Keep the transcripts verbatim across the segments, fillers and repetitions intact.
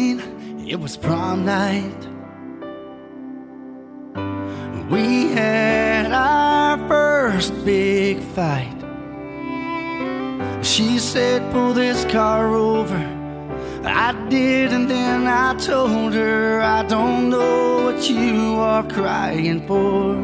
sixteen, it was prom night. We had our first big fight. She said, pull this car over. I did, and then I told her, I don't know what you are crying for.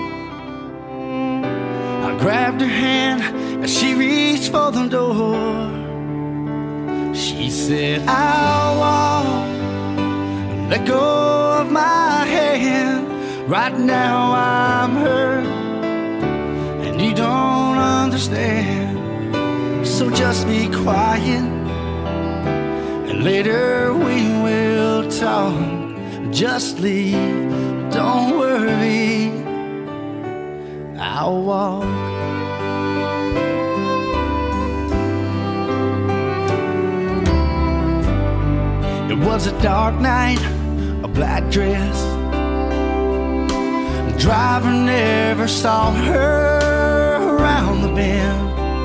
I grabbed her hand as she reached for the door. She said, I'll walk, let go of my hand. Right now I'm hurt, and you don't understand. So just be quiet, and later we will talk. Just leave, don't worry, I'll walk. It was a dark night, a black dress. The driver never saw her around the bend.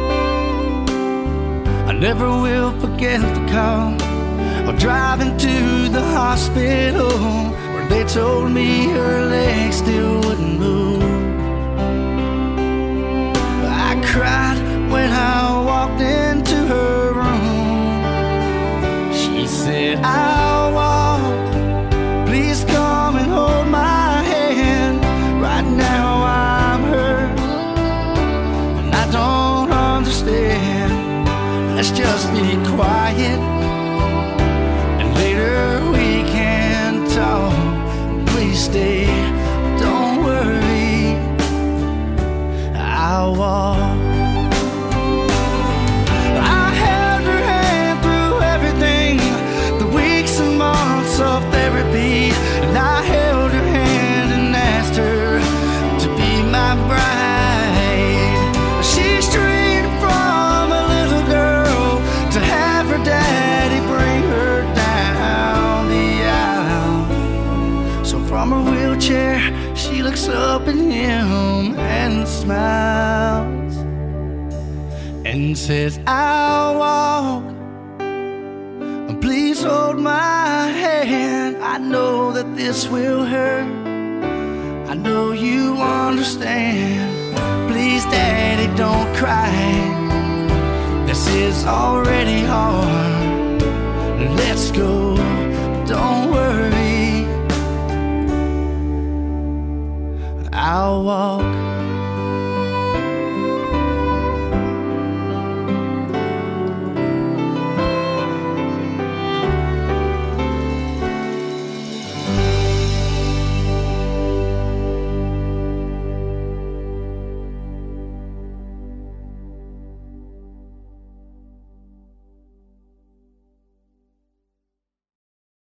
I never will forget the call of driving to the hospital, where they told me her legs still wouldn't move. I cried when I walked into her room. She said, I'll walk, please come and hold my hand. Right now I'm hurt, and I don't understand. Let's just be quiet, and later we can talk. Please stay, don't worry, I'll walk. I held her hand through everything, the weeks and months of therapy, and I held her hand and asked her to be my bride. She's dreamed from a little girl to have her daddy bring her down the aisle. So from her wheelchair she looks up at him and smiles and says, I'll walk, please hold my hand. I know that this will hurt, I know you understand. Please daddy, don't cry, this is already hard. Let's go.